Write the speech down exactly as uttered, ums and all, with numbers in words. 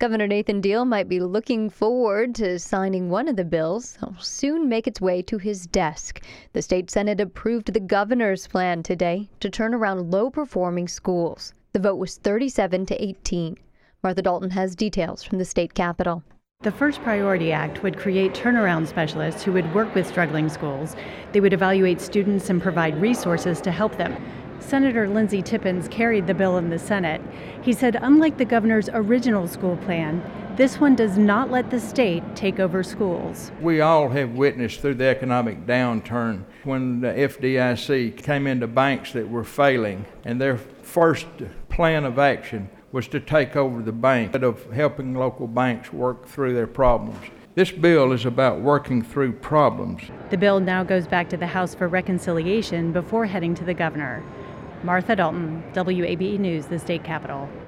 Governor Nathan Deal might be looking forward to signing one of the bills that will soon make its way to his desk. The state Senate approved the governor's plan today to turn around low-performing schools. The vote was thirty-seven to eighteen. Martha Dalton has details from the state capitol. The First Priority Act would create turnaround specialists who would work with struggling schools. They would evaluate students and provide resources to help them. Senator Lindsey Tippins carried the bill in the Senate. He said, unlike the governor's original school plan, this one does not let the state take over schools. We all have witnessed through the economic downturn when the F D I C came into banks that were failing, and their first plan of action was to take over the bank instead of helping local banks work through their problems. This bill is about working through problems. The bill now goes back to the House for reconciliation before heading to the governor. Martha Dalton, W A B E News, the State Capitol.